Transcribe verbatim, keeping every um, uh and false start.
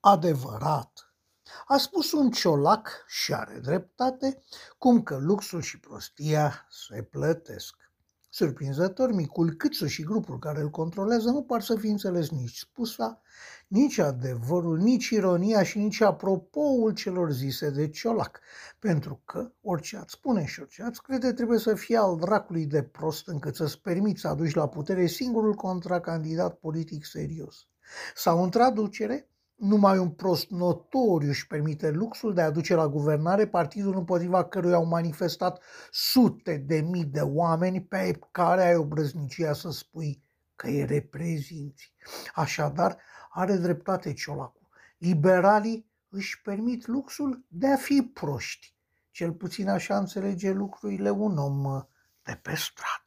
adevărat. A spus un ciolac și are dreptate, cum că luxul și prostia se plătesc. Surprinzător, micul Câțu și grupul care îl controlează nu par să fi înțeles nici spusa, nici adevărul, nici ironia și nici apropoul celor zise de ciolac, pentru că orice ați spune și orice ați crede trebuie să fie al dracului de prost încât să-ți permiți să aduci la putere singurul contracandidat politic serios. Sau în traducere, numai un prost notoriu își permite luxul de a duce la guvernare partidul împotriva căruia au manifestat sute de mii de oameni pe care ai obrăznicia să spui că îi reprezinți. Așadar, are dreptate ciolacul. Liberalii își permit luxul de a fi proști. Cel puțin așa înțelege lucrurile un om de pe stradă.